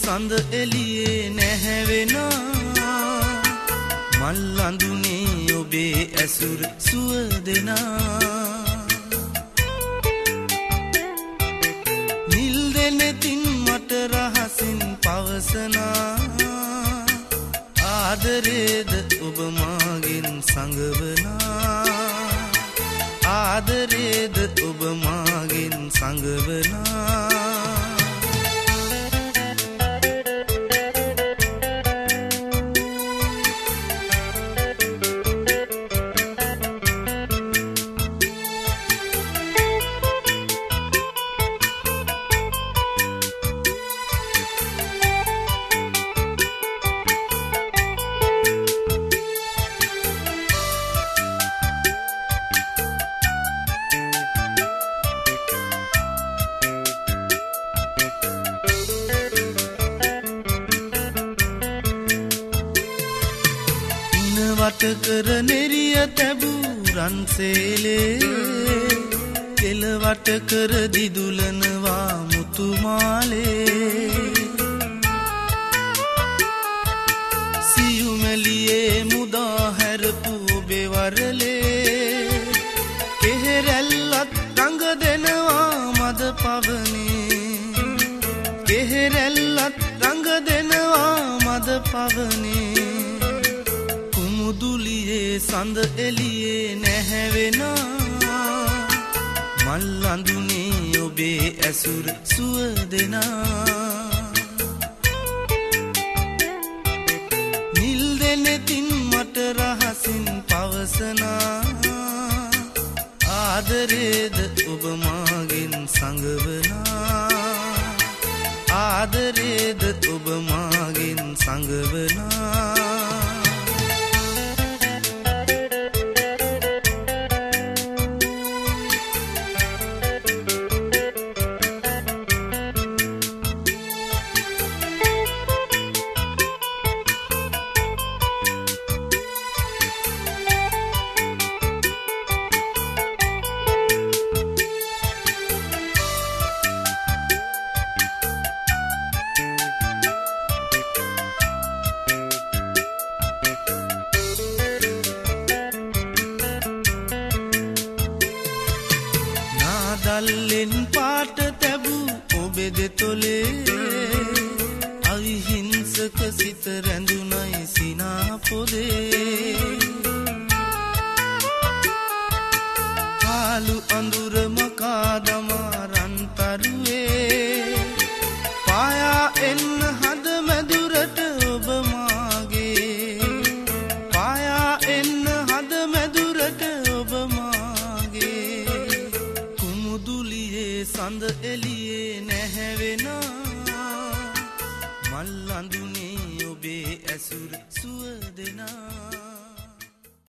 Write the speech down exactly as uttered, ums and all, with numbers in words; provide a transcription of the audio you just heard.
සඳ එළියේ නැහැවෙනා මල් අඳුනේ ඔබේ ඇසුර සුව දෙනා නිල් දෙනෙතින් මට රහසින් පවසනා ආදරේද ඔබ මාගෙන් සංගවනා ආදරේද ඔබ මාගෙන් සංගවනා වට කර නෙරිය තැබූ රන්සේලේ කෙල වට කර දිදුලනවා මුතුමාලේ සියුමැලියේ මුදා හැරපු ඔබේ වරලේ කෙහෙරැල්ලත් රඟ දෙනවා මද පවනේ කෙහෙරැල්ලත් රඟ දෙනවා මද පවනේ දුලියේ සඳ එළියේ නැහැවෙනා මල් අඳුනේ ඔබේ ඇසුර සුව දෙනා නිල් දෙනෙතින් මට රහසින් පවසනා ආදරේද ඔබ මාගෙන් සංගවනා ආදරේද ඔබ මාගෙන් සංගවනා දල්ලෙන් පාට තැබූ ඔබේ දෙතොලේ අවිහිංසක සිත රැඳුනයි සිනා පොදේ කාලු අඳුර මකා දමා රන්තරුවේ පායා එන්න හද මැදුරට ඔබ මාගේ පායා එන්න හද මැදුරට ඔබ සඳ එළියේ නැහැවෙනා මල් අඳුනේ ඔබේ ඇසුර සුව දෙනා